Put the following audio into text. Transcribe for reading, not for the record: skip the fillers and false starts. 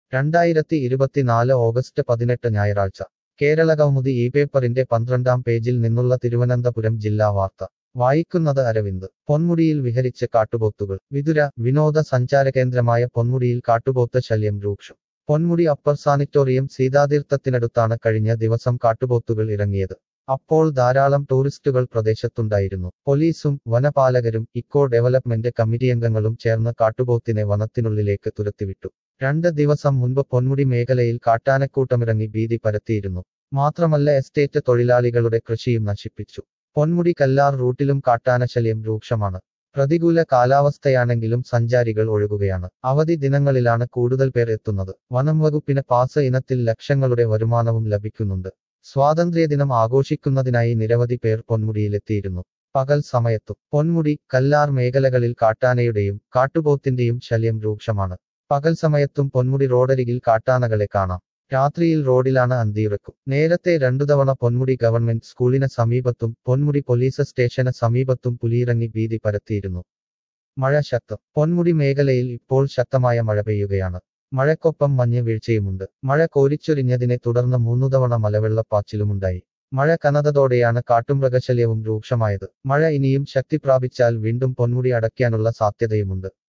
2024 August 18 ഞായറാഴ്ച കേരളകൗമുദി ഈ പേപ്പറിന്റെ 12-ാം പേജിൽ നിന്നുള്ള തിരുവനന്തപുരം ജില്ലാ വാർത്ത വായിക്കുന്നത് അരവിന്ദ്. പൊന്മുടിയിൽ വിഹരിച്ച് കാട്ടുപോത്തുകൾ. വിതുര. വിനോദ സഞ്ചാരകേന്ദ്രമായ പൊന്മുടിയിൽ കാട്ടുപോത്ത് ശല്യം രൂക്ഷം. പൊന്മുടി അപ്പർ സാനിറ്റോറിയം സീതാതീർത്ഥത്തിനടുത്താണ് കഴിഞ്ഞ ദിവസം കാട്ടുപോത്തുകൾ ഇറങ്ങിയത്. അപ്പോൾ ധാരാളം ടൂറിസ്റ്റുകൾ പ്രദേശത്തുണ്ടായിരുന്നു. പോലീസും വനപാലകരും ഇക്കോ ഡെവലപ്മെന്റ് കമ്മിറ്റിയംഗങ്ങളും ചേർന്ന് കാട്ടുപോത്തിനെ വനത്തിനുള്ളിലേക്ക് തുരത്തിവിട്ടു. 2 ദിവസം മുൻപ് പൊന്മുടി മേഖലയിൽ കാട്ടാനക്കൂട്ടമിറങ്ങി ഭീതി പരത്തിയിരുന്നു. മാത്രമല്ല എസ്റ്റേറ്റ് തൊഴിലാളികളുടെ കൃഷിയും നശിപ്പിച്ചു. പൊന്മുടി കല്ലാർ റൂട്ടിലും കാട്ടാനശല്യം രൂക്ഷമാണ്. പ്രതികൂല കാലാവസ്ഥയാണെങ്കിലും സഞ്ചാരികൾ ഒഴുകുകയാണ്. അവധി ദിനങ്ങളിലാണ് കൂടുതൽ പേർ എത്തുന്നത്. വനം വകുപ്പിന് പാസ് ഇനത്തിൽ ലക്ഷങ്ങളുടെ വരുമാനവും ലഭിക്കുന്നുണ്ട്. സ്വാതന്ത്ര്യദിനം ആഘോഷിക്കുന്നതിനായി നിരവധി പേർ പൊന്മുടിയിലെത്തിയിരുന്നു. പകൽ സമയത്തും പൊന്മുടി കല്ലാർ മേഖലകളിൽ കാട്ടാനയുടെയും കാട്ടുപോത്തിന്റെയും ശല്യം രൂക്ഷമാണ്. പകൽ സമയത്തും പൊന്മുടി റോഡരികിൽ കാട്ടാനകളെ കാണാം. രാത്രിയിൽ റോഡിലാണ് അന്തിയുറക്കും. നേരത്തെ 2 തവണ പൊന്മുടി ഗവൺമെന്റ് സ്കൂളിന് സമീപത്തും പൊന്മുടി പോലീസ് സ്റ്റേഷന് സമീപത്തും പുലിയിറങ്ങി ഭീതി പരത്തിയിരുന്നു. മഴ ശക്തം. പൊന്മുടി മേഖലയിൽ ഇപ്പോൾ ശക്തമായ മഴ പെയ്യുകയാണ്. മഴയ്ക്കൊപ്പം മഞ്ഞ് വീഴ്ചയുമുണ്ട്. മഴ കോരിച്ചൊരിഞ്ഞതിനെ തുടർന്ന് 3 തവണ മലവെള്ളപ്പാച്ചിലുമുണ്ടായി. മഴ കനതതോടെയാണ് കാട്ടുമൃഗശല്യവും രൂക്ഷമായത്. മഴ ഇനിയും ശക്തി പ്രാപിച്ചാൽ വീണ്ടും പൊന്മുടി അടയ്ക്കാനുള്ള സാധ്യതയുമുണ്ട്.